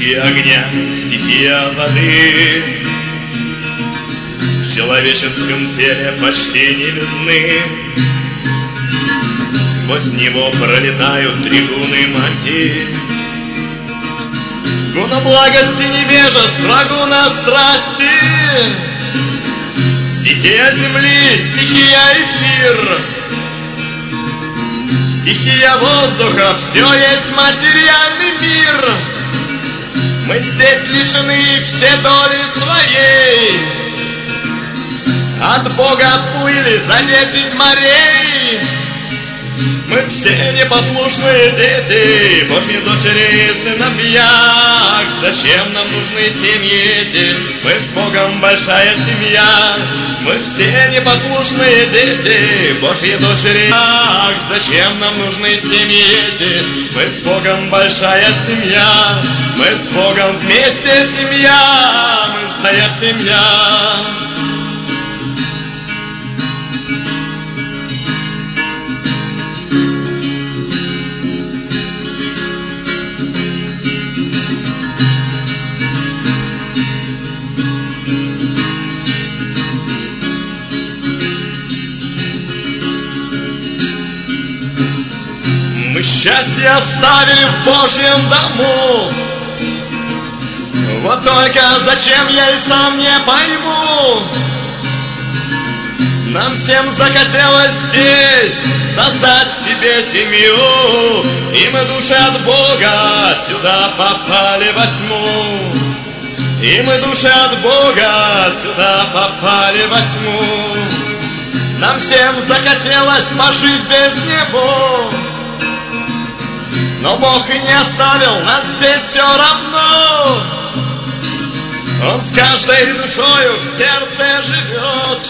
Стихия огня, стихия воды в человеческом теле почти не видны. Сквозь него пролетают трибуны мати. Гуна благости невежества, гуна страсти. Стихия земли, стихия эфир, стихия воздуха, все есть материальный мир. Мы здесь лишены все доли своей. От Бога отплыли за 10 морей. Мы все непослушные дети, Божьи дочери и сыновья. Зачем нам нужны семьи эти? Мы с Богом большая семья. Мы все непослушные дети, Божьи дочери. Зачем нам нужны семьи эти? Мы с Богом большая семья. Мы с Богом вместе семья. Мы своя семья. Мы счастье оставили в Божьем дому. Вот только зачем, я и сам не пойму. Нам всем захотелось здесь создать себе семью, и мы души от Бога сюда попали во тьму. И мы души от Бога сюда попали во тьму. Нам всем захотелось пожить без него, но Бог и не оставил нас здесь все равно. Он с каждой душою в сердце живет,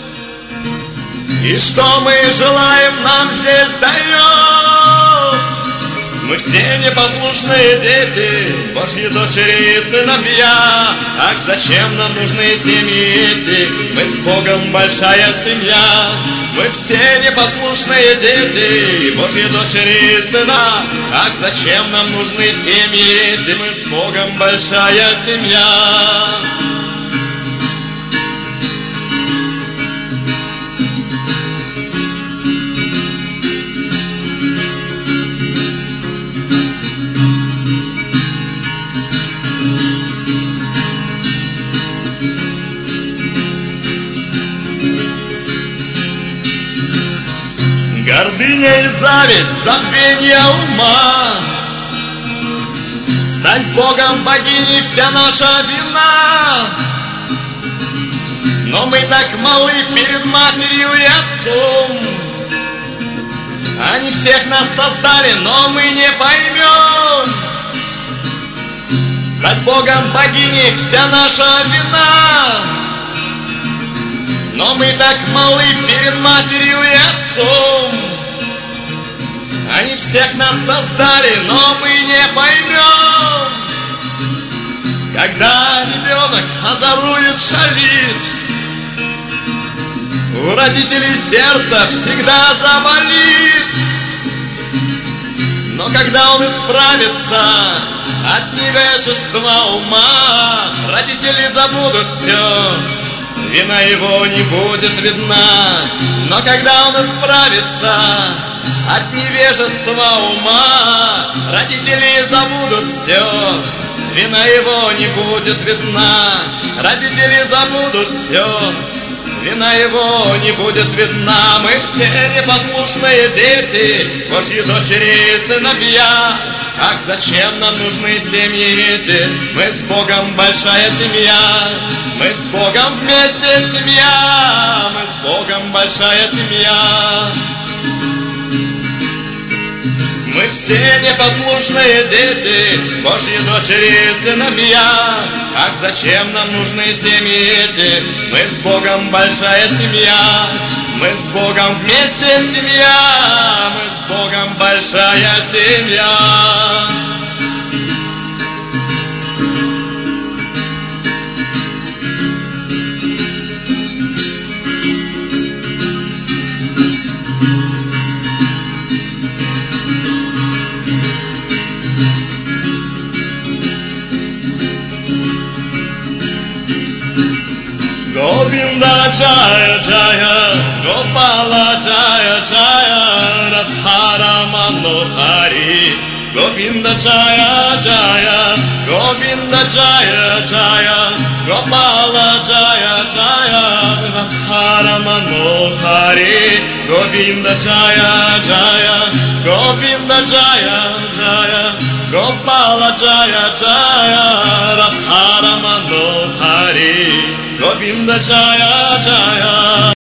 и что мы желаем, нам здесь дает. Мы все непослушные дети, Божьи дочери и сыновья. Ах, зачем нам нужны семьи эти? Мы с Богом большая семья. Мы все непослушные дети, Божьи дочери и сына. Ах, зачем нам нужны семьи эти? Мы с Богом большая семья. Гордыня и зависть, забвенье ума, стать Богом богиней вся наша вина. Но мы так малы перед матерью и отцом. Они всех нас создали, но мы не поймем. Стать Богом богиней вся наша вина. Но мы так малы перед матерью и отцом. Они всех нас создали, но мы не поймем. Когда ребенок озорует, шалит, у родителей сердце всегда заболит. Но когда он исправится от невежества ума, родители забудут все, вина его не будет видна. Но когда он исправится от невежества ума, родители забудут все, вина его не будет видна. Родители забудут все, вина его не будет видна. Мы все непослушные дети, Божьи дочери и сыновья. Ах, зачем нам нужны семьи эти? Мы с Богом большая семья. Мы с Богом вместе семья. Мы с Богом большая семья. Мы все непослушные дети, Божьи дочери и сыновья. Ах, зачем нам нужны семьи эти? Мы с Богом большая семья. Мы с Богом вместе семья. Мы с Богом большая семья. Gopala Jaya Jaya Radhara Manohari Govinda Jaya Jaya Govinda Jaya Jaya Gopala Jaya Jaya Radhara Manohari Govinda Jaya Jaya Govinda Jaya Jaya Gopala Jaya Jaya Radhara Manohari Govinda Jaya Jaya